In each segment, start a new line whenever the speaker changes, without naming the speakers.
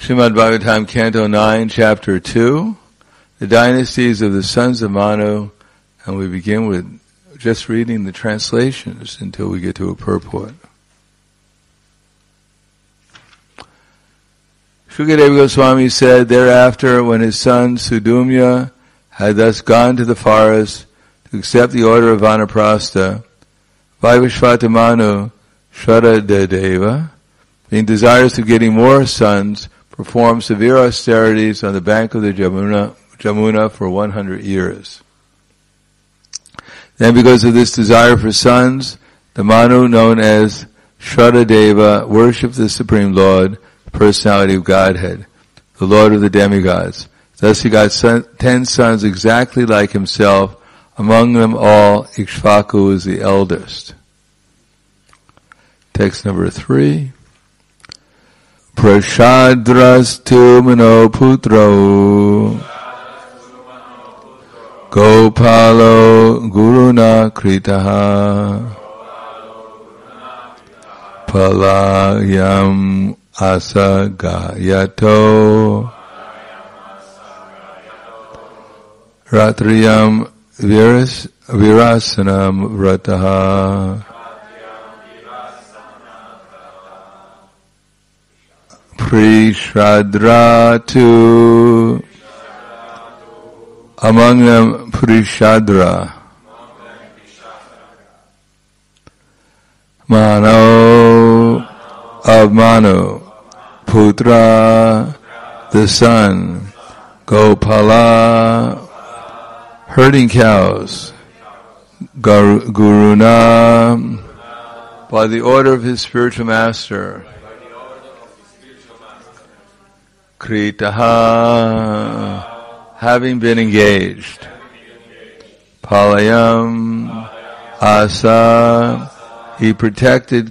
Srimad Bhagavatam, Canto 9, Chapter 2, the dynasties of the sons of Manu, and we begin with just reading the translations until we get to a purport. Shukadeva Goswami said, thereafter, when his son Sudumya had thus gone to the forest to accept the order of Vanaprastha, Vaivashvata Manu, Shradadeva, being desirous of getting more sons, performed severe austerities on the bank of the Jamuna for 100 years. Then because of this desire for sons, the Manu known as Shradadeva worshipped the Supreme Lord, the personality of Godhead, the Lord of the demigods. Thus he got 10 sons exactly like himself. Among them all, Ikshvaku was the eldest. Text number 3. Prashadrastu manoputro Gopalo guruna kritaha Palayam asagayato Ratriyam virasanam vrataha Prishradratu, among them Prishadra, Mano of Manu, Putra, the son, Gopala, herding cows, Guruna, by the order of his spiritual master, Kritaha, having been engaged. Palayam, Asa, he protected.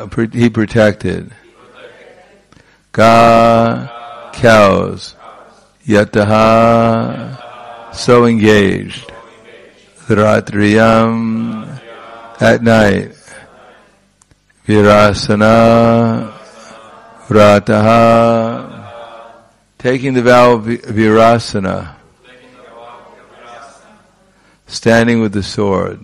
Ga, cows. Yataha, so engaged. Ratriyam, at night. Virasana, Vrataha, taking the vow of virasana, standing with the sword.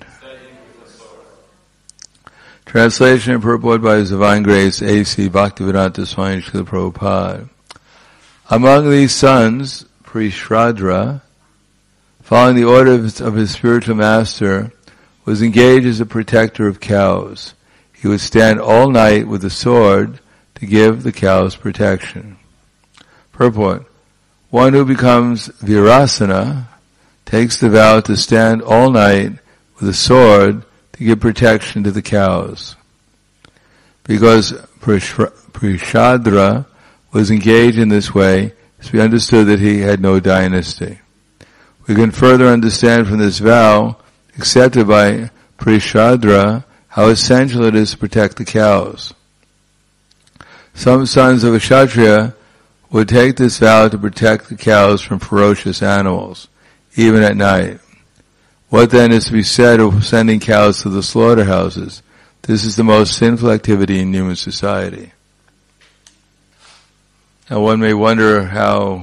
Translation and purport by His Divine Grace A.C. Bhaktivedanta Swami Srila Prabhupada. Among these sons, Prishradra, following the order of his spiritual master, was engaged as a protector of cows. He would stand all night with a sword to give the cows protection. Purport. One who becomes virasana takes the vow to stand all night with a sword to give protection to the cows. Because Prishadra was engaged in this way, it's be understood that he had no dynasty. We can further understand from this vow, accepted by Prishadra, how essential it is to protect the cows. Some sons of a Kshatriya would take this vow to protect the cows from ferocious animals, even at night. What then is to be said of sending cows to the slaughterhouses? This is the most sinful activity in human society. Now one may wonder how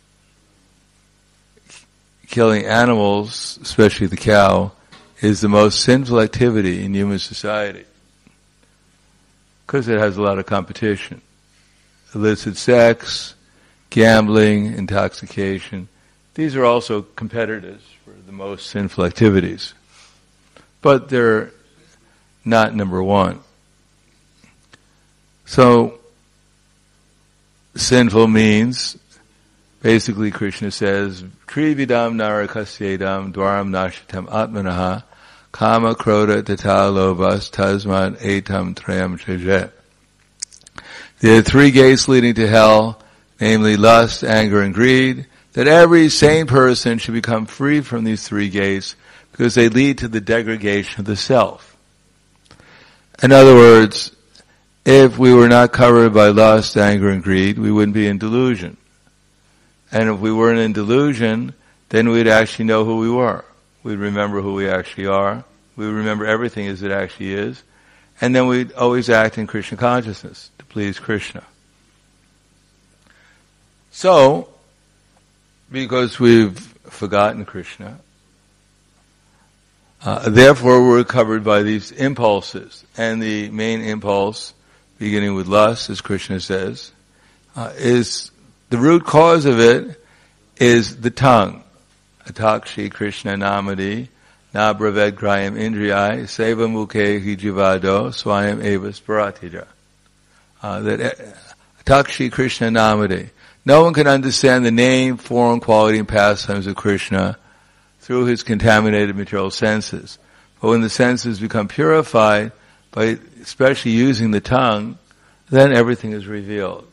killing animals, especially the cow, is the most sinful activity in human society. Because it has a lot of competition. Illicit sex, gambling, intoxication. These are also competitors for the most sinful activities. But they're not number one. So, sinful means, basically Krishna says, Trividam narakasyedam dwaram nashitam atmanaha kama krodha tata lobhas tasmad etam trayam chajet. There are 3 gates leading to hell, namely lust, anger, and greed, that every sane person should become free from these 3 gates because they lead to the degradation of the self. In other words, if we were not covered by lust, anger, and greed, we wouldn't be in delusion. And if we weren't in delusion, then we'd actually know who we were. We'd remember who we actually are. We'd remember everything as it actually is. And then we'd always act in Krishna consciousness to please Krishna. So, because we've forgotten Krishna, therefore we're covered by these impulses. And the main impulse, beginning with lust, as Krishna says, is the root cause of it is the tongue. Atakshi Krishna namadi na braved grayam indriyai seva mukhe hi jivado swayam eva sparatija. That Atakshi Krishna namadi. No one can understand the name, form, quality, and pastimes of Krishna through his contaminated material senses. But when the senses become purified by especially using the tongue, then everything is revealed.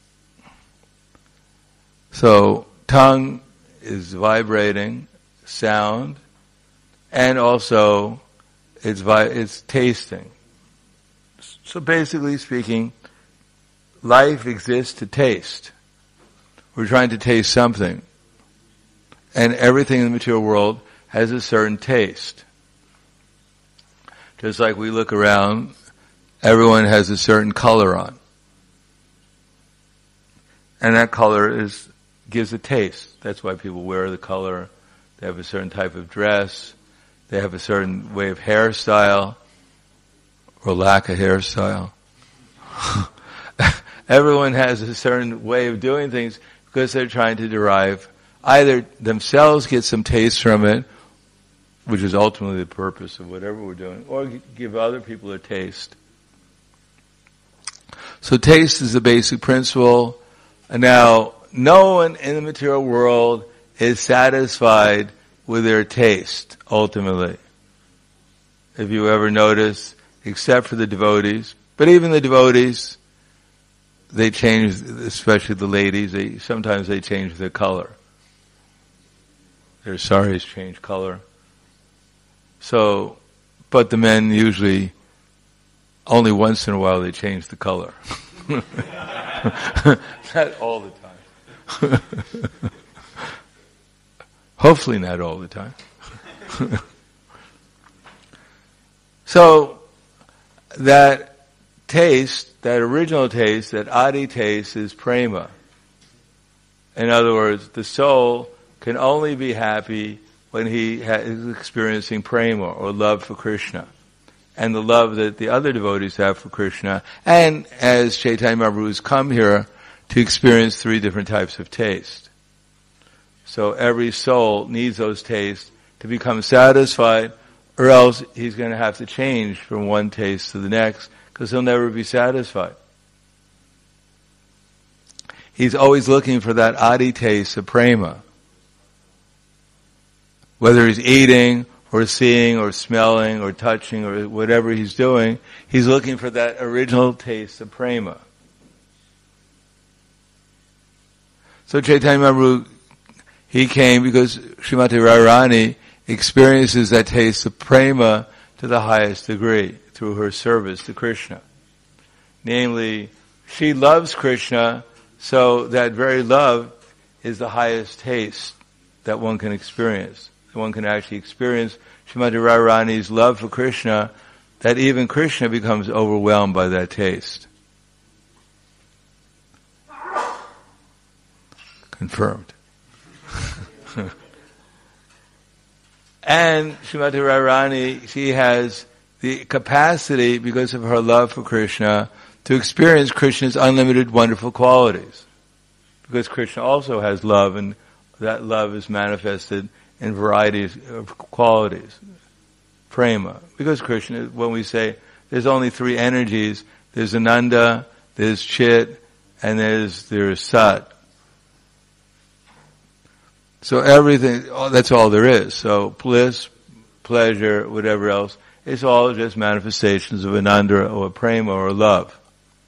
So, tongue is vibrating, sound, and also it's tasting. So basically speaking, life exists to taste. We're trying to taste something. And everything in the material world has a certain taste. Just like we look around, everyone has a certain color on. And that color gives a taste. That's why people wear the color. They have a certain type of dress. They have a certain way of hairstyle, or lack of hairstyle. Everyone has a certain way of doing things because they're trying to derive, either themselves get some taste from it, which is ultimately the purpose of whatever we're doing, or give other people a taste. So taste is the basic principle. And now, no one in the material world is satisfied with their taste, ultimately. If you ever notice, except for the devotees, but even the devotees, they change, especially the ladies, sometimes they change their color. Their saris change color. So, but the men usually, only once in a while they change the color. Not all the time. Hopefully not all the time. So, that taste, that original taste, that adi taste is prema. In other words, the soul can only be happy when he is experiencing prema, or love for Krishna. And the love that the other devotees have for Krishna. And as Chaitanya Mahaprabhu has come here to experience 3 different types of taste. So every soul needs those tastes to become satisfied, or else he's going to have to change from one taste to the next, because he'll never be satisfied. He's always looking for that adi taste of prema. Whether he's eating, or seeing, or smelling, or touching, or whatever he's doing, he's looking for that original taste of prema. So Chaitanya Mahaprabhu, he came because Srimati Radharani experiences that taste of prema to the highest degree through her service to Krishna. Namely, she loves Krishna, so that very love is the highest taste that one can experience. One can actually experience Srimati Radharani's love for Krishna, that even Krishna becomes overwhelmed by that taste. Confirmed. And Srimati Radharani, she has the capacity, because of her love for Krishna, to experience Krishna's unlimited wonderful qualities. Because Krishna also has love, and that love is manifested in varieties of qualities. Prema. Because Krishna, when we say there's only 3 energies, there's Ananda, there's Chit, and there's Sat. So everything, that's all there is. So bliss, pleasure, whatever else, it's all just manifestations of Ananda or Prema or love.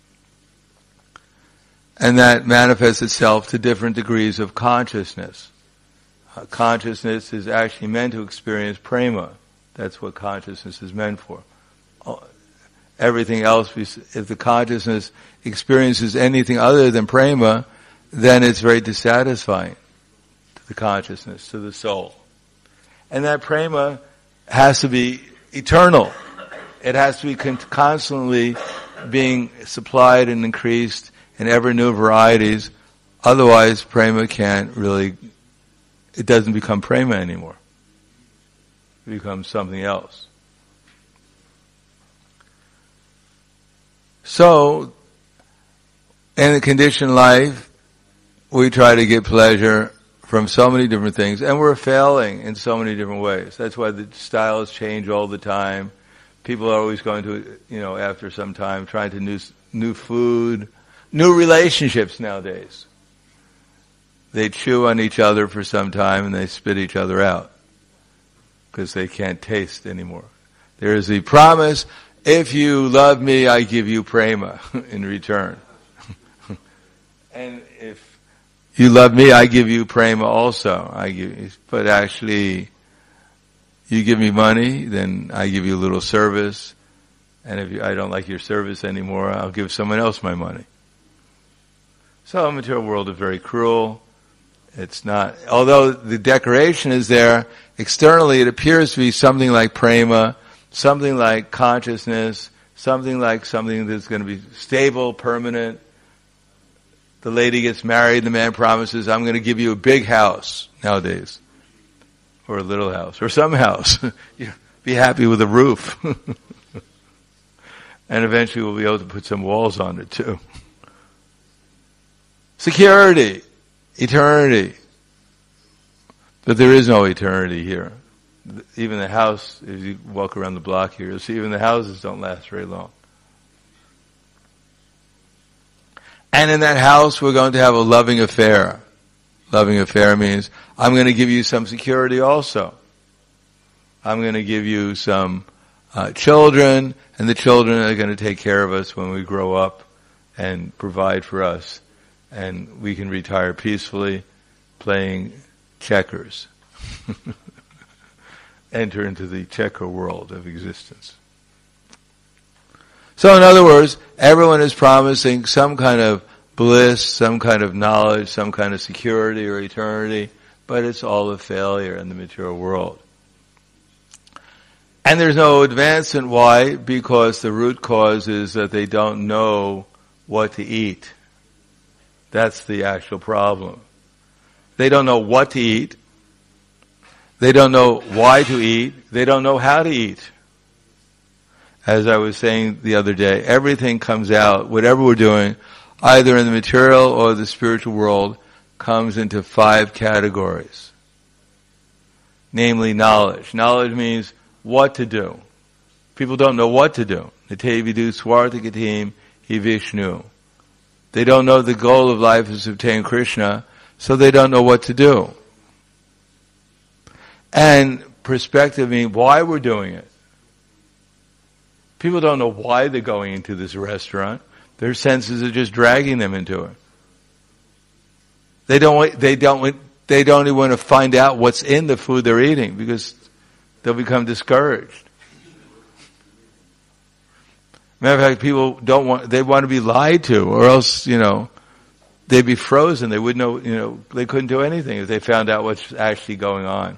And that manifests itself to different degrees of consciousness. Consciousness is actually meant to experience prema. That's what consciousness is meant for. Everything else, if the consciousness experiences anything other than prema, then it's very dissatisfying to the consciousness, to the soul. And that prema has to be eternal. It has to be constantly being supplied and increased in ever new varieties Otherwise, prema can't really, it doesn't become prema anymore. It becomes something else. So, in the conditioned life, we try to get pleasure from so many different things, and we're failing in so many different ways. That's why the styles change all the time. People are always going to, after some time, trying to new food, new relationships nowadays. They chew on each other for some time and they spit each other out because they can't taste anymore. There is the promise, if you love me, I give you prema in return. And if you love me, I give you prema also. But actually, you give me money, then I give you a little service. And if I don't like your service anymore, I'll give someone else my money. So the material world is very cruel. It's not, although the decoration is there, externally it appears to be something like prema, something like consciousness, something that's going to be stable, permanent. The lady gets married, the man promises, I'm going to give you a big house nowadays. Or a little house, or some house. Be happy with a roof. And eventually we'll be able to put some walls on it too. Security. Eternity. But there is no eternity here. Even the house, if you walk around the block here, you'll see even the houses don't last very long. And in that house, we're going to have a loving affair. Loving affair means, I'm going to give you some security also. I'm going to give you some children, and the children are going to take care of us when we grow up and provide for us. And we can retire peacefully playing checkers. Enter into the checker world of existence. So in other words, everyone is promising some kind of bliss, some kind of knowledge, some kind of security or eternity, but it's all a failure in the material world. And there's no advancement. Why? Because the root cause is that they don't know what to eat. That's the actual problem. They don't know what to eat. They don't know why to eat. They don't know how to eat. As I was saying the other day, everything comes out, whatever we're doing, either in the material or the spiritual world, comes into 5 categories. Namely, knowledge. Knowledge means what to do. People don't know what to do. Nite vidu swartakatim hi Vishnu. They don't know the goal of life is to obtain Krishna, so they don't know what to do. And perspective means why we're doing it. People don't know why they're going into this restaurant. Their senses are just dragging them into it. They don't even want to find out what's in the food they're eating because they'll become discouraged. Matter of fact, people they want to be lied to, or else, they'd be frozen. They wouldn't know, they couldn't do anything if they found out what's actually going on.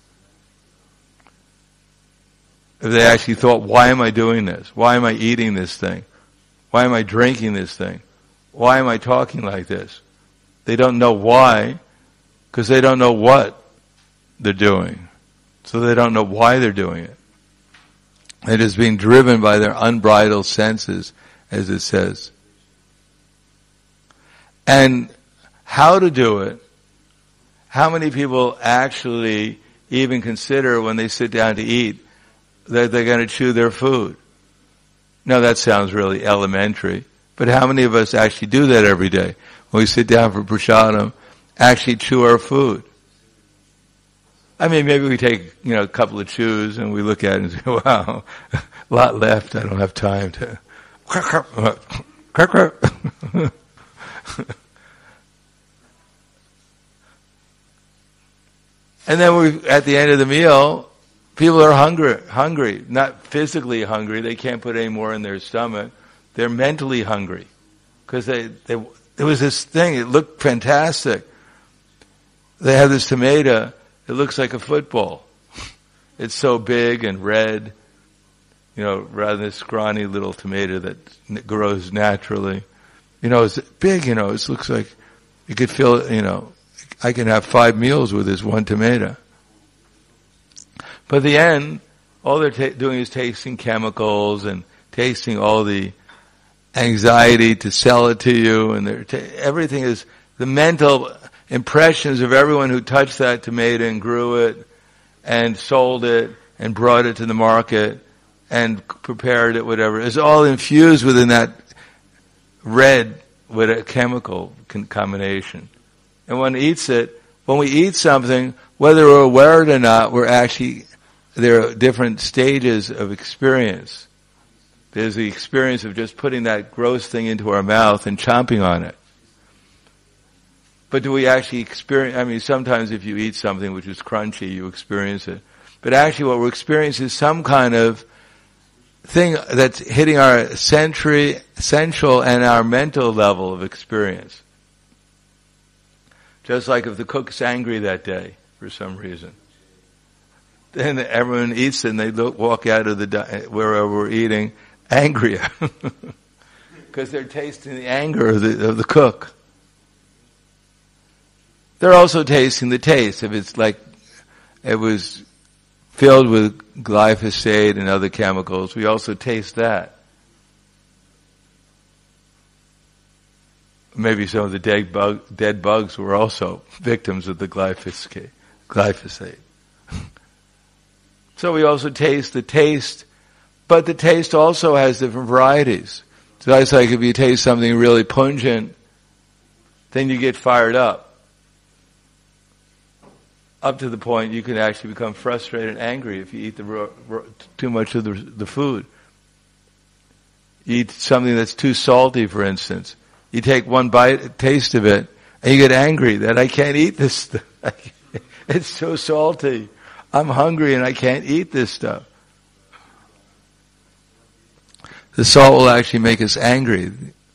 If they actually thought, why am I doing this? Why am I eating this thing? Why am I drinking this thing? Why am I talking like this? They don't know why, because they don't know what they're doing. So they don't know why they're doing it. It is being driven by their unbridled senses, as it says. And how to do it, how many people actually even consider when they sit down to eat that they're going to chew their food? Now that sounds really elementary, but how many of us actually do that every day? When we sit down for prasadam, actually chew our food. I mean, maybe we take, a couple of chews and we look at it and say, wow, a lot left, I don't have time to. And then at the end of the meal, people are hungry, not physically hungry, they can't put any more in their stomach, they're mentally hungry. Because there was this thing, it looked fantastic. They have this tomato, it looks like a football. It's so big and red, rather than a scrawny little tomato that grows naturally. It's big, it looks like, You could feel, I can have 5 meals with this one tomato. But at the end, all they're doing is tasting chemicals and tasting all the anxiety to sell it to you, and everything is the mental impressions of everyone who touched that tomato and grew it and sold it and brought it to the market and prepared it, whatever, is all infused within that red with a chemical combination. And when we eat something, whether we're aware of it or not, there are different stages of experience. There's the experience of just putting that gross thing into our mouth and chomping on it. But do we actually experience, sometimes if you eat something which is crunchy, you experience it. But actually what we're experiencing is some kind of thing that's hitting our sensual and our mental level of experience. Just like if the cook's angry that day for some reason. Then everyone eats and they walk out of wherever we're eating angrier. Because they're tasting the anger of the cook. They're also tasting the taste. If it's like it was filled with glyphosate and other chemicals, we also taste that. Maybe some of the dead bugs were also victims of the glyphosate. So we also taste the taste, but the taste also has different varieties. So it's like if you taste something really pungent, then you get fired up to the point you can actually become frustrated and angry if you eat too much of the food. You eat something that's too salty, for instance. You take one taste of it, and you get angry that I can't eat this stuff. It's so salty. I'm hungry and I can't eat this stuff. The salt will actually make us angry.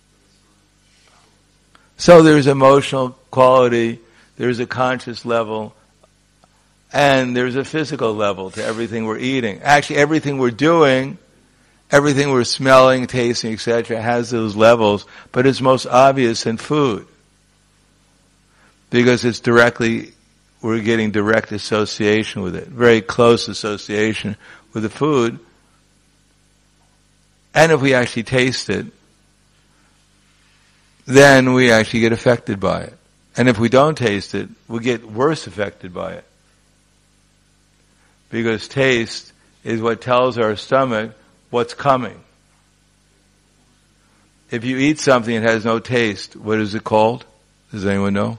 So there's emotional quality, there's a conscious level, and there's a physical level to everything we're eating. Actually, everything we're doing, everything we're smelling, tasting, etc., has those levels, but it's most obvious in food. Because we're getting direct association with it, very close association with the food. And if we actually taste it, then we actually get affected by it. And if we don't taste it, we get worse affected by it. Because taste is what tells our stomach what's coming. If you eat something that has no taste, what is it called? Does anyone know?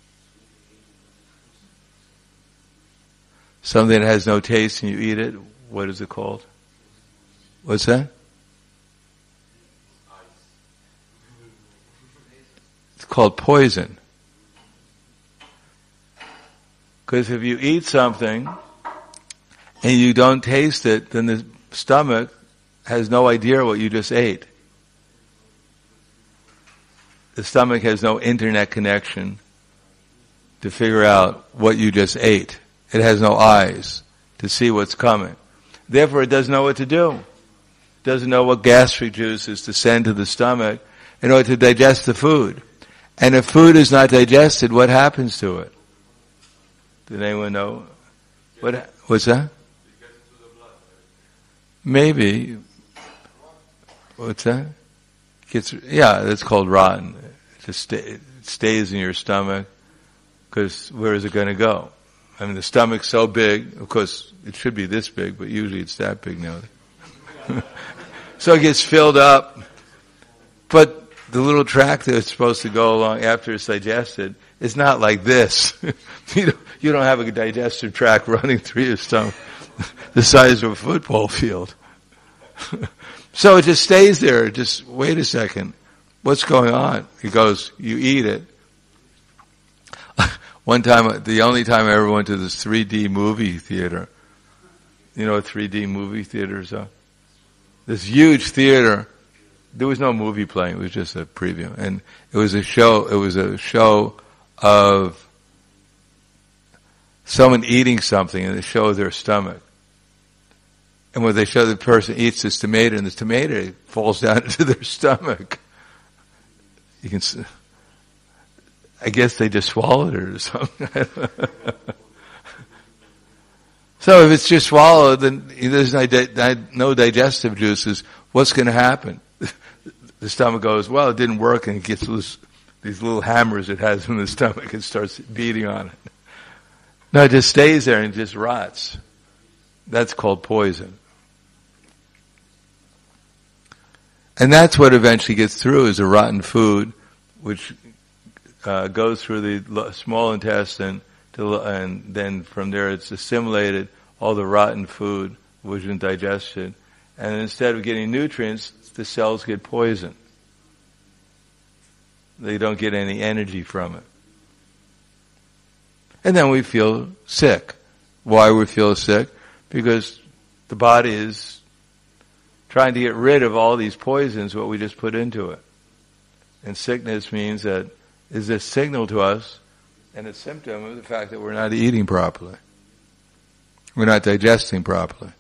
Something that has no taste and you eat it, what is it called? What's that? It's called poison. Because if you eat something and you don't taste it, then the stomach has no idea what you just ate. The stomach has no internet connection to figure out what you just ate. It has no eyes to see what's coming. Therefore, it doesn't know what to do. It doesn't know what gastric juices to send to the stomach in order to digest the food. And if food is not digested, what happens to it? Did anyone know? What's that? Maybe. What's that? That's called rotten. It stays in your stomach, because where is it going to go? I mean, the stomach's so big, of course, it should be this big, but usually it's that big now. So it gets filled up, but the little tract that it's supposed to go along after it's digested is not like this. You don't have a digestive tract running through your stomach the size of a football field. So it just stays there. Just wait a second. What's going on? It goes, you eat it. One time, the only time I ever went to this 3D movie theater. You know what 3D movie theaters are? This huge theater. There was no movie playing. It was just a preview. And it was a show of someone eating something, and they show their stomach. And when they show the person eats this tomato, and the tomato falls down into their stomach. You can see. I guess they just swallowed it or something. So if it's just swallowed, then there's no digestive juices. What's going to happen? The stomach goes, well, it didn't work, and it gets these little hammers it has in the stomach and starts beating on it. No, it just stays there and just rots. That's called poison. And that's what eventually gets through, is a rotten food, which goes through the small intestine, and then from there it's assimilated, all the rotten food wasn't digested. And instead of getting nutrients, the cells get poisoned. They don't get any energy from it. And then we feel sick. Why we feel sick? Because the body is trying to get rid of all these poisons, what we just put into it. And sickness means that is a signal to us and a symptom of the fact that we're not eating properly. We're not digesting properly.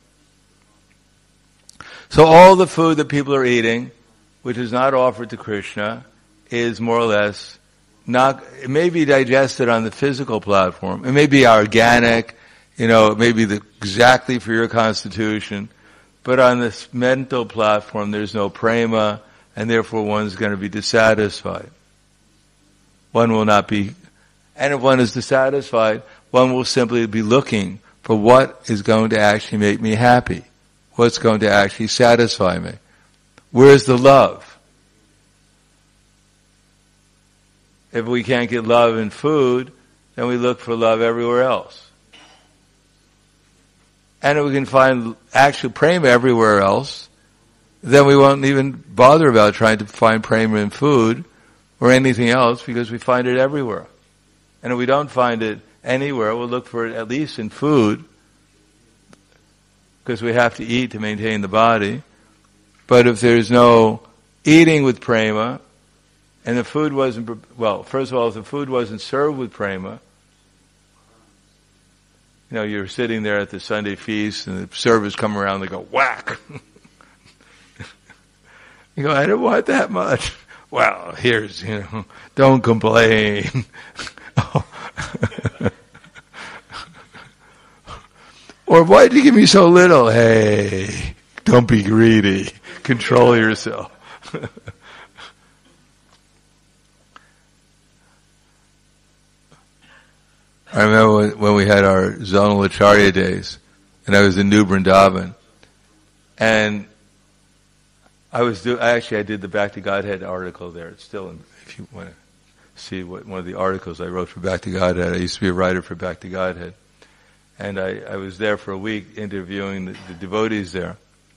So all the food that people are eating, which is not offered to Krishna, is more or less not, it may be digested on the physical platform. It may be organic, it may be exactly for your constitution, but on this mental platform there's no prema, and therefore one's going to be dissatisfied. One will not be, and if one is dissatisfied, one will simply be looking for what is going to actually make me happy. What's going to actually satisfy me? Where's the love? If we can't get love in food, then we look for love everywhere else. And if we can find actual prema everywhere else, then we won't even bother about trying to find prema in food or anything else, because we find it everywhere. And if we don't find it anywhere, we'll look for it at least in food, because we have to eat to maintain the body. But if there's no eating with prema, and the food wasn't, well, first of all, if the food wasn't served with prema, you're sitting there at the Sunday feast and the servers come around, they go, whack! You go, I don't want that much. Well, here's, don't complain. Or why did you give me so little? Hey, don't be greedy. Control yourself. I remember when we had our zonal acharya days, and I was in New Vrindavan, and I did the Back to Godhead article there. It's still, if you want to see one of the articles I wrote for Back to Godhead. I used to be a writer for Back to Godhead. And I was there for a week interviewing the devotees there.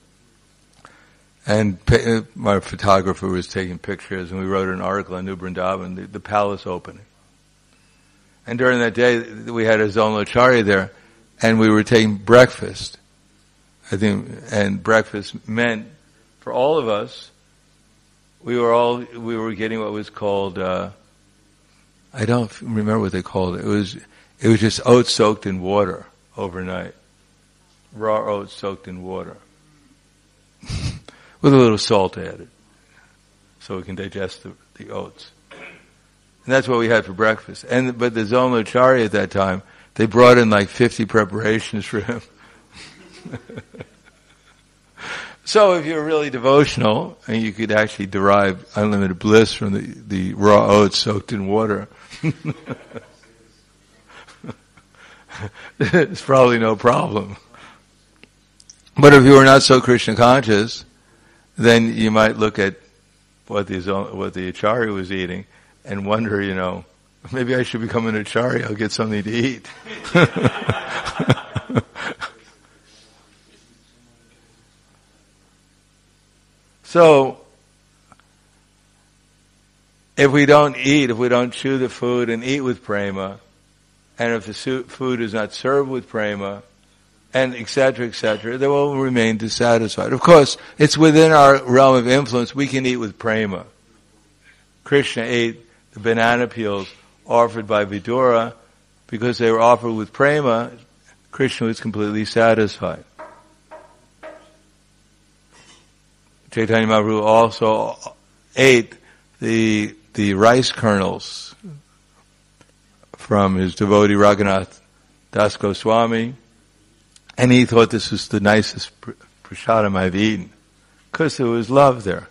And my photographer was taking pictures, and we wrote an article on New Vrindavan, the palace opening. And during that day, we had a zonal acharya there, and we were taking breakfast. And breakfast meant, for all of us, we were getting what was called, I don't remember what they called it. It was just oats soaked in water overnight. Raw oats soaked in water. With a little salt added. So we can digest the oats. And that's what we had for breakfast. But the zonal acharya at that time, they brought in like 50 preparations for him. So if you're really devotional, and you could actually derive unlimited bliss from the raw oats soaked in water, it's probably no problem. But if you are not so Krishna conscious, then you might look at what the acharya was eating and wonder, maybe I should become an acharya, I'll get something to eat. So, if we don't chew the food and eat with prema, and if the food is not served with prema, and et cetera, they will remain dissatisfied. Of course, it's within our realm of influence. We can eat with prema. Krishna ate the banana peels offered by Vidura. Because they were offered with prema, Krishna was completely satisfied. Chaitanya Mahaprabhu also ate the rice kernels from his devotee Raghunath Das Goswami, and he thought this was the nicest prasadam I've eaten, because there was love there.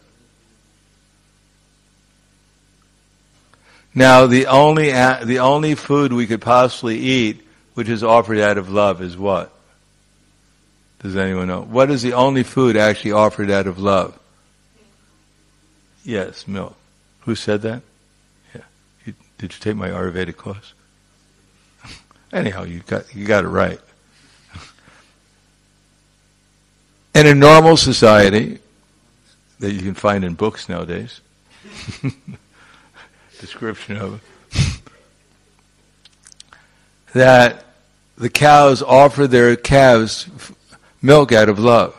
Now, the only food we could possibly eat which is offered out of love is what? Does anyone know? What is the only food actually offered out of love? Yes, milk. Who said that? Yeah. Did you take my Ayurvedic course? Anyhow, you got it right. In a normal society that you can find in books nowadays, description of it, that the cows offer their calves milk out of love.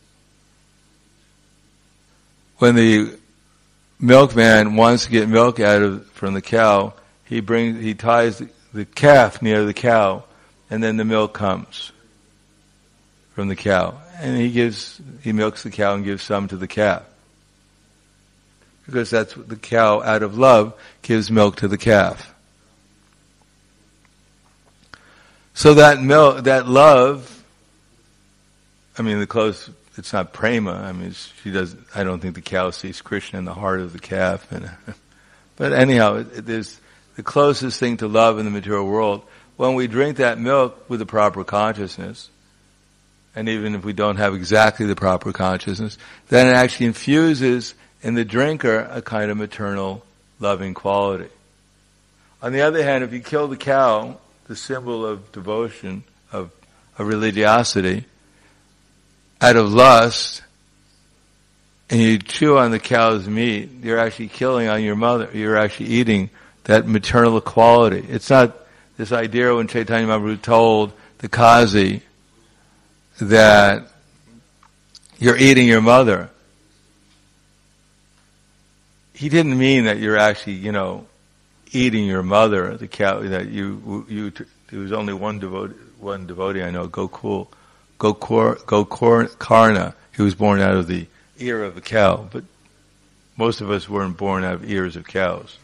When the milkman wants to get milk from the cow, he ties the calf near the cow, and then the milk comes from the cow, and he milks the cow and gives some to the calf, because that's what the cow, out of love, gives milk to the calf. So that milk, that love, I mean, it's not prema. I mean, I don't think the cow sees Krishna in the heart of the calf. But anyhow, there's the closest thing to love in the material world. When we drink that milk with the proper consciousness, and even if we don't have exactly the proper consciousness, then it actually infuses in the drinker a kind of maternal loving quality. On the other hand, if you kill the cow, the symbol of devotion, of religiosity, out of lust, and you chew on the cow's meat, you're actually killing on your mother. You're actually eating that maternal quality. It's not this idea when Chaitanya Mahaprabhu told the Qazi that you're eating your mother. He didn't mean that you're actually, eating your mother, the cow, that there was only one devotee I know, Gokarna. He was born out of the ear of a cow, but most of us weren't born out of ears of cows.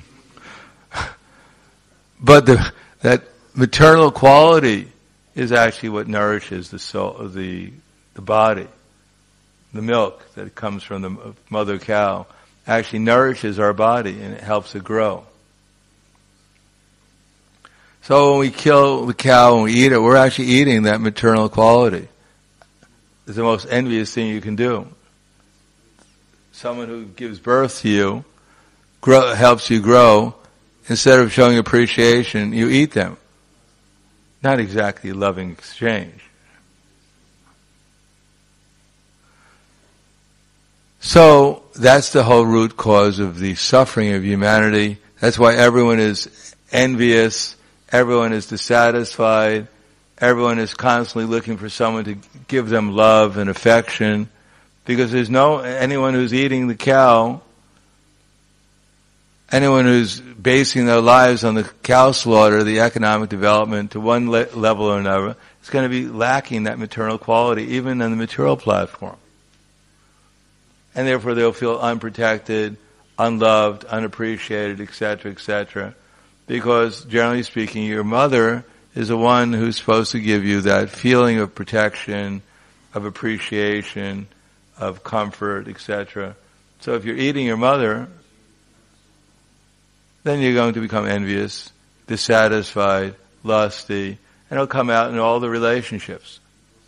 But that maternal quality is actually what nourishes the soul, the body. The milk that comes from the mother cow actually nourishes our body and it helps it grow. So when we kill the cow and we eat it, we're actually eating that maternal quality. It's the most envious thing you can do. Someone who gives birth to you, helps you grow, instead of showing appreciation, you eat them. Not exactly a loving exchange. So that's the whole root cause of the suffering of humanity. That's why everyone is envious. Everyone is dissatisfied. Everyone is constantly looking for someone to give them love and affection, because there's anyone who's eating the cow, anyone who's basing their lives on the cow slaughter, the economic development to one level or another, is going to be lacking that maternal quality, even on the material platform. And therefore they'll feel unprotected, unloved, unappreciated, etc., because generally speaking, your mother is the one who's supposed to give you that feeling of protection, of appreciation, of comfort, etc. So if you're eating your mother, then you're going to become envious, dissatisfied, lusty, and it'll come out in all the relationships.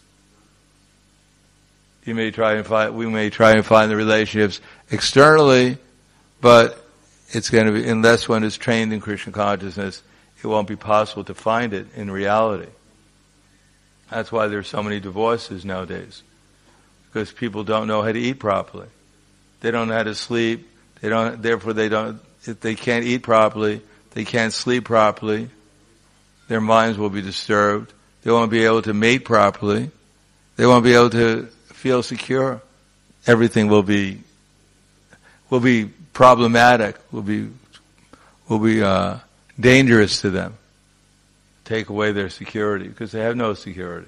We may try and find the relationships externally, but it's going to be, unless one is trained in Krishna consciousness, it won't be possible to find it in reality. That's why there's so many divorces nowadays, because people don't know how to eat properly. They don't know how to sleep. If they can't eat properly, they can't sleep properly. Their minds will be disturbed. They won't be able to mate properly. They won't be able to feel secure. Everything will be problematic, will be dangerous to them. Take away their security, because they have no security.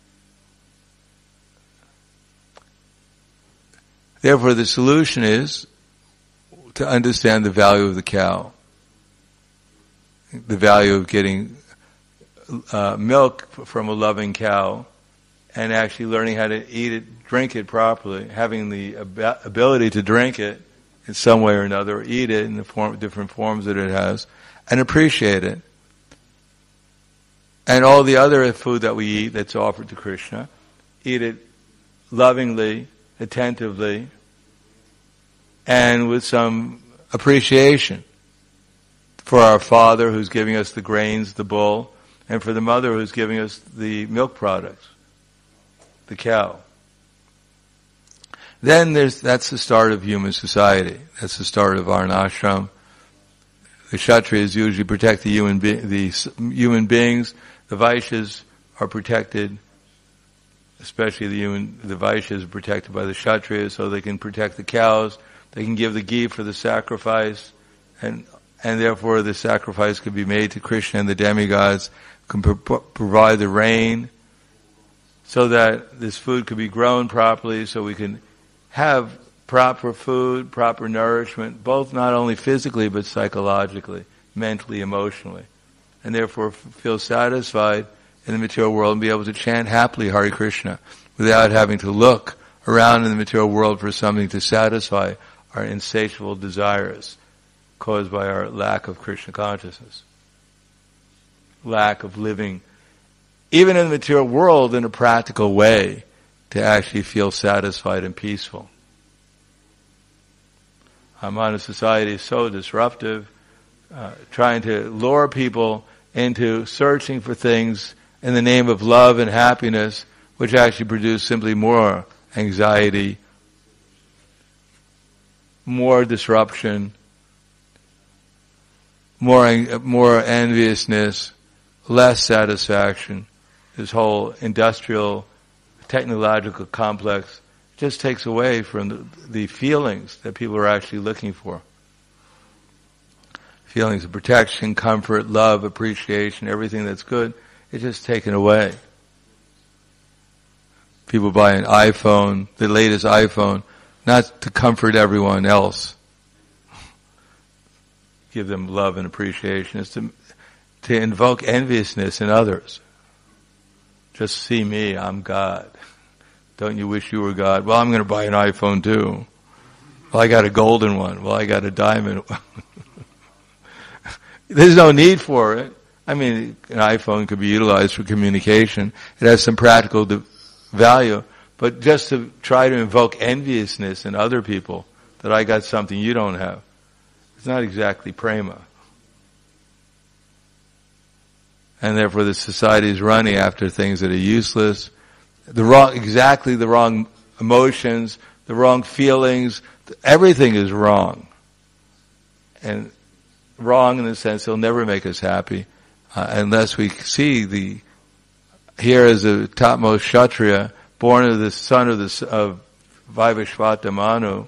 Therefore, the solution is to understand the value of the cow. the value of getting milk from a loving cow and actually learning how to eat it, drink it properly, having the ability to drink it in some way or another, or eat it in the different forms that it has, and appreciate it. And all the other food that we eat that's offered to Krishna, eat it lovingly, attentively, and with some appreciation for our father who's giving us the grains, the bull, and for the mother who's giving us the milk products, the cow. Then that's the start of human society. That's the start of Varnashram. The Kshatriyas usually protect the human beings. The Vaishyas are protected, especially the Vaishyas are protected by the Kshatriyas, so they can protect the cows. They can give the ghee for the sacrifice, and therefore the sacrifice could be made to Krishna, and the demigods can provide the rain so that this food could be grown properly, so we can have proper food, proper nourishment, both not only physically but psychologically, mentally, emotionally, and therefore feel satisfied in the material world and be able to chant happily Hare Krishna without having to look around in the material world for something to satisfy our insatiable desires caused by our lack of Krishna consciousness, lack of living, even in the material world, in a practical way, to actually feel satisfied and peaceful. Our modern society is so disruptive, trying to lure people into searching for things in the name of love and happiness, which actually produce simply more anxiety, more disruption, more enviousness, less satisfaction. This whole industrial, technological complex just takes away from the feelings that people are actually looking for. Feelings of protection, comfort, love, appreciation, everything that's good, it's just taken away. People buy an iPhone, the latest iPhone, not to comfort everyone else, give them love and appreciation. It's to invoke enviousness in others. Just see me, I'm God. Don't you wish you were God? Well, I'm going to buy an iPhone too. Well, I got a golden one. Well, I got a diamond one. There's no need for it. I mean, an iPhone could be utilized for communication. It has some practical value. But just to try to invoke enviousness in other people, that I got something you don't have, it's not exactly prema. And therefore the society is running after things that are useless, exactly the wrong emotions, the wrong feelings, everything is wrong. And wrong in the sense it'll never make us happy, unless we see here as a topmost Kshatriya, born of the son of Vaivashvata Manu,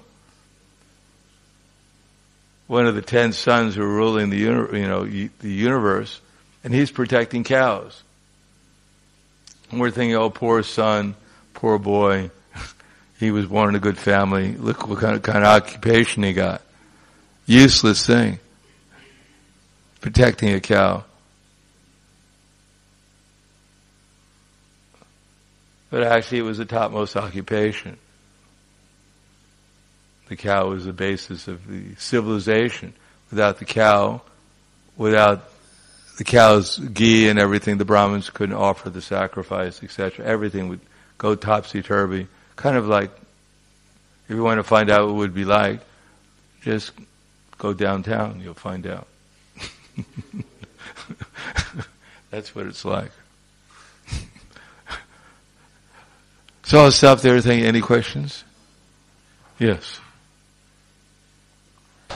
one of the 10 sons who are ruling the universe, and he's protecting cows. And we're thinking, oh, poor son, poor boy, he was born in a good family. Look what kind of occupation he got. Useless thing. Protecting a cow. But actually it was the topmost occupation. The cow was the basis of the civilization. Without the cow, without the cow's ghee and everything, the Brahmins couldn't offer the sacrifice, etc. Everything would go topsy-turvy. Kind of like, if you want to find out what it would be like, just go downtown, you'll find out. That's what it's like. So I'll stop there. Any questions? Yes.
I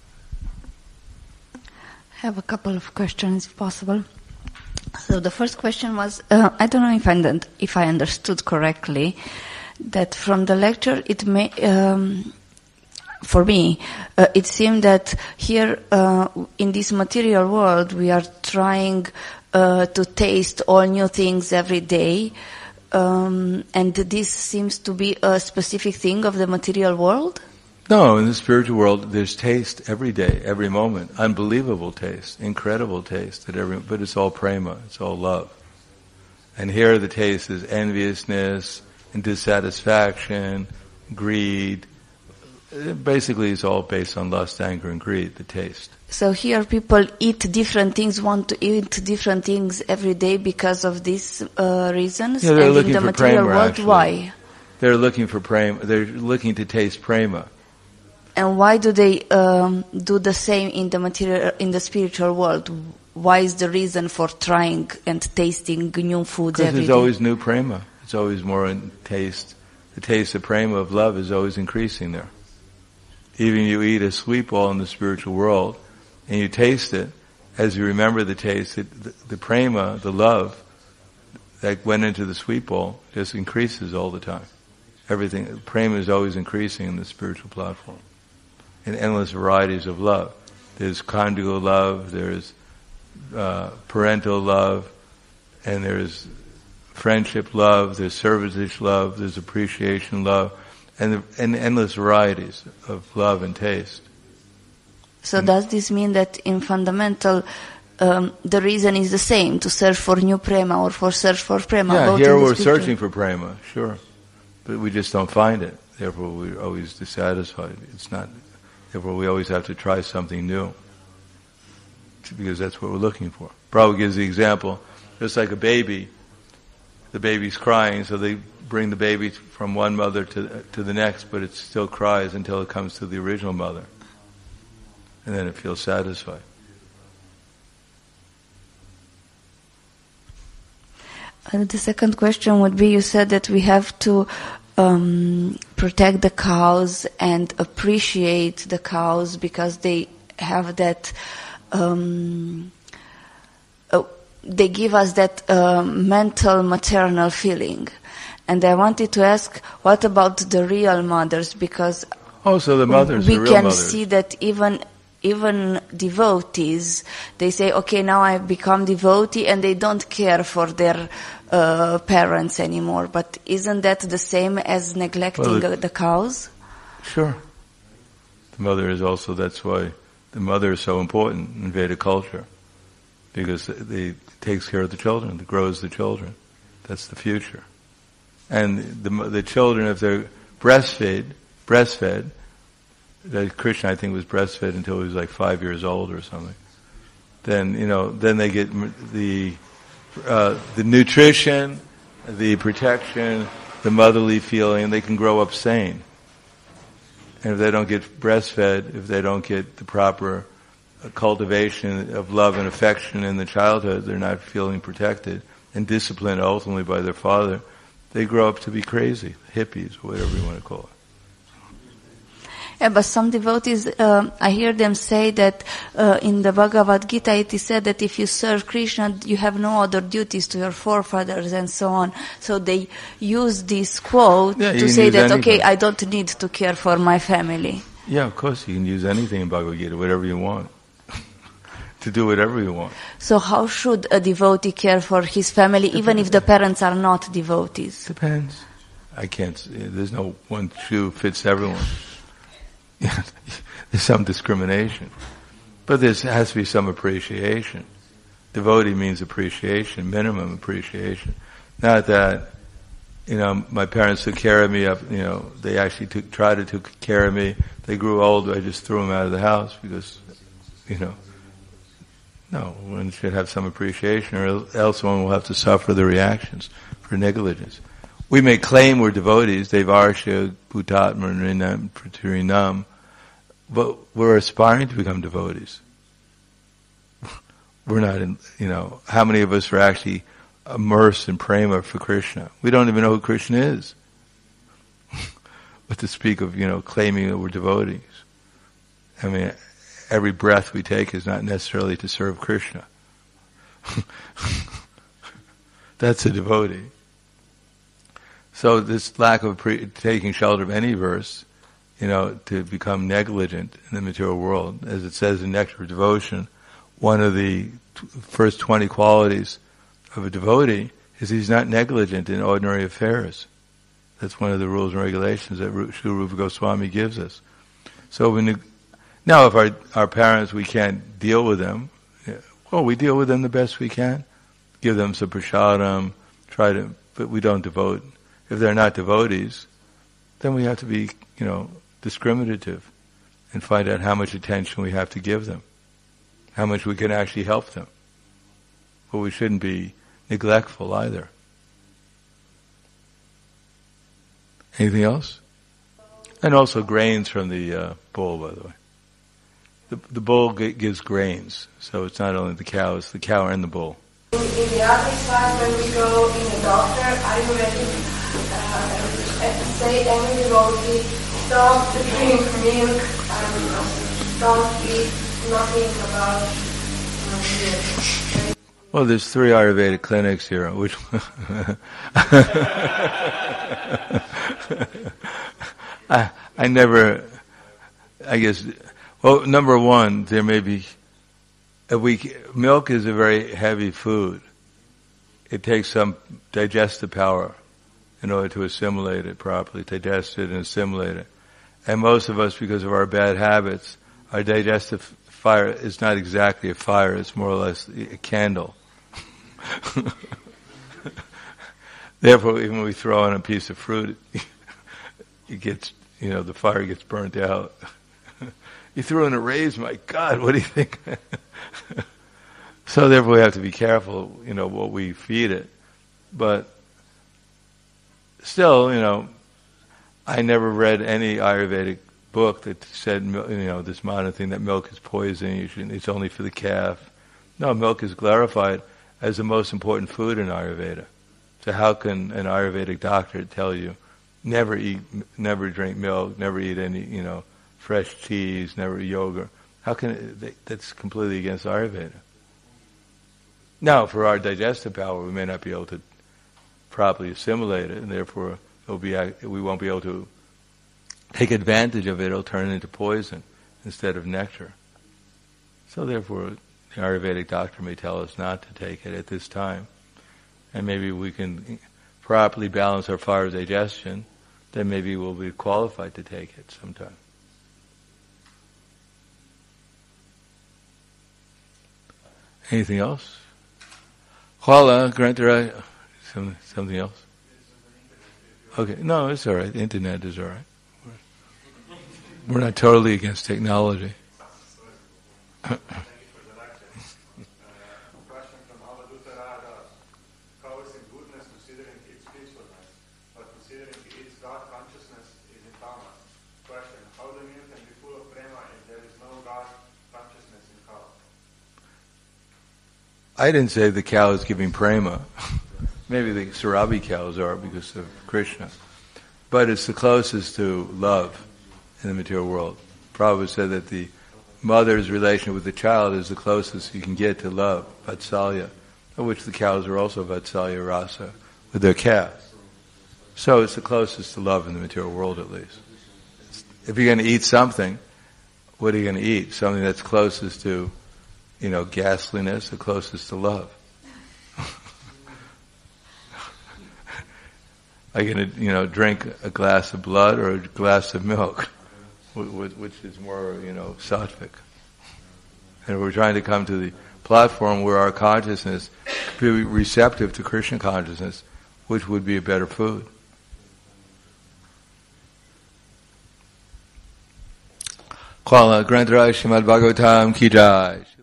have a couple of questions, if possible. So the first question was, I don't know if I understood correctly, that from the lecture it may, for me, it seemed that here in this material world we are trying to taste all new things every day, and this seems to be a specific thing of the material world?
No, in the spiritual world, there's taste every day, every moment. Unbelievable taste, incredible taste, but it's all prema, it's all love. And here the taste is enviousness and dissatisfaction, greed. Basically, it's all based on lust, anger, and greed, the taste.
So here people eat different things, want to eat different things every day because of these reasons.
Yeah, they're
and
looking
in the
for
material
prema,
world,
actually.
why?
They're looking for prema. They're looking to taste prema.
And why do they do the same in the spiritual world? Why is the reason for trying and tasting new foods
Because
every
there's
day?
always new prema. It's always more in taste. The taste of prema, of love, is always increasing there. Even you eat a sweet ball in the spiritual world, and you taste it, as you remember the taste, the prema, the love, that went into the sweet ball, just increases all the time. Everything, prema is always increasing in the spiritual platform. In endless varieties of love. There's conjugal love, there's parental love, and there's friendship love, there's service love, there's appreciation love, and endless varieties of love and taste.
So does this mean that in fundamental, the reason is the same, to search for new prema or for search for prema?
Yeah,
both
here
in the
we're
spiritual-
searching for prema, sure. But we just don't find it. Therefore we're always dissatisfied. Therefore we always have to try something new. Because that's what we're looking for. Prabhupada gives the example, just like a baby, the baby's crying, so they bring the baby from one mother to the next, but it still cries until it comes to the original mother. And then it feels satisfied.
The second question would be, you said that we have to protect the cows and appreciate the cows because they have that, they give us that mental maternal feeling. And I wanted to ask, what about the real mothers? Because
Oh, so the mothers,
we
the real
can
mothers.
see that even devotees, they say, okay, now I've become devotee, and they don't care for their parents anymore. But isn't that the same as neglecting the cows?
Sure. The mother is also, that's why the mother is so important in Vedic culture. Because it takes care of the children, it grows the children. That's the future. And the children, if they're breastfed, that Krishna, I think, was breastfed until he was like 5 years old or something. Then they get the nutrition, the protection, the motherly feeling. They can grow up sane. And if they don't get breastfed, if they don't get the proper cultivation of love and affection in the childhood, they're not feeling protected and disciplined ultimately by their father. They grow up to be crazy, hippies, whatever you want to call it.
Yeah, but some devotees, I hear them say that in the Bhagavad Gita it is said that if you serve Krishna, you have no other duties to your forefathers and so on. So they use this quote to say that, okay, I don't need to care for my family.
Yeah, of course, you can use anything in Bhagavad Gita, whatever you want. To do whatever you want.
So how should a devotee care for his family, even if the parents are not devotees?
Depends. There's no one shoe fits everyone. There's some discrimination. But there has to be some appreciation. Devotee means appreciation, minimum appreciation. Not that, my parents took care of me up, they actually tried to take care of me. They grew old, I just threw them out of the house because, no, one should have some appreciation, or else one will have to suffer the reactions for negligence. We may claim we're devotees, Devarsha, Bhutatma, Nrinam, Pratirinam, but we're aspiring to become devotees. We're not how many of us are actually immersed in prema for Krishna? We don't even know who Krishna is. But to speak of, claiming that we're devotees. I mean, every breath we take is not necessarily to serve Krishna. That's a devotee. So this lack of taking shelter of any verse, to become negligent in the material world, as it says in Nectar of Devotion, one of the first 20 qualities of a devotee is he's not negligent in ordinary affairs. That's one of the rules and regulations that Srila Rupa Goswami gives us. So now if our parents, we can't deal with them, well, we deal with them the best we can. Give them some prasadam, but we don't devote. If they're not devotees, then we have to be, discriminative and find out how much attention we have to give them, how much we can actually help them. But we shouldn't be neglectful either. Anything else? And also grains from the bull, by the way. The bull gives grains, so it's not only the cow, it's the cow and the bull.
In the other side, when we go in the doctor, are you ready to say any devotee, stop to drink milk and don't eat nothing about milk?
Well, there's 3 Ayurvedic clinics here, which I never, I guess, well, number one, there may be, milk is a very heavy food. It takes some digestive power in order to assimilate it properly, digest it and assimilate it. And most of us, because of our bad habits, our digestive fire is not exactly a fire, it's more or less a candle. Therefore, even when we throw in a piece of fruit, it gets, the fire gets burnt out. You threw in a raisin, my God, what do you think? So therefore we have to be careful, what we feed it. But still, I never read any Ayurvedic book that said, this modern thing that milk is poison, it's only for the calf. No, milk is glorified as the most important food in Ayurveda. So how can an Ayurvedic doctor tell you, never drink milk, never eat any, fresh cheese, never eat yogurt? How can that's completely against Ayurveda. Now, for our digestive power, we may not be able to properly assimilate it, and therefore we won't be able to take advantage of it. It'll turn into poison instead of nectar. So therefore, the Ayurvedic doctor may tell us not to take it at this time. And maybe we can properly balance our fire of digestion, then maybe we'll be qualified to take it sometime. Anything else? Hvala, Grantara, something else? Okay, no, it's all right. The internet is all right. We're not totally against technology. I didn't say the cow is giving prema. Maybe the Sarabi cows are because of Krishna. But it's the closest to love in the material world. Prabhupada said that the mother's relation with the child is the closest you can get to love, Vatsalya, of which the cows are also Vatsalya rasa with their calves. So it's the closest to love in the material world, at least. If you're going to eat something, what are you going to eat? Something that's closest to ghastliness, the closest to love. Are you going to, drink a glass of blood or a glass of milk, which is more, sattvic? And we're trying to come to the platform where our consciousness could be receptive to Krishna consciousness, which would be a better food. Kala Granthara Srimad Bhagavatam Ki Jai.